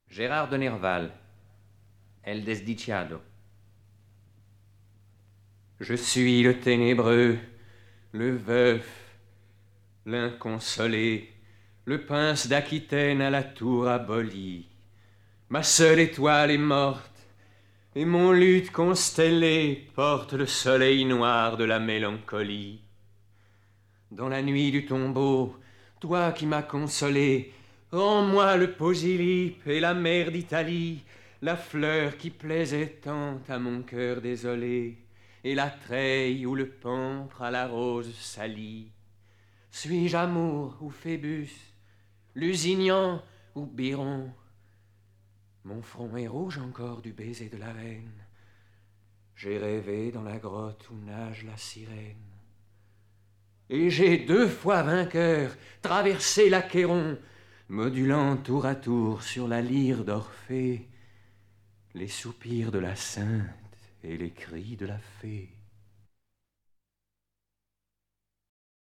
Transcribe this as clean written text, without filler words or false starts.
Gérard de Nerval, El Desdiciado. Je suis le ténébreux, le veuf, l'inconsolé, le prince d'Aquitaine à la tour abolie. Ma seule étoile est morte, et mon luth constellé porte le soleil noir de la mélancolie. Dans la nuit du tombeau, toi qui m'as consolé, rends-moi le Posillipe et la mer d'Italie, la fleur qui plaisait tant à mon cœur désolé, et la treille où le pampre à la rose salie. Suis-je amour ou Phébus, Lusignan ou Biron? Mon front est rouge encore du baiser de la reine. J'ai rêvé dans la grotte où nage la sirène. Et j'ai 2 fois vainqueur traversé l'Achéron, modulant tour à tour sur la lyre d'Orphée les soupirs de la sainte et les cris de la fée.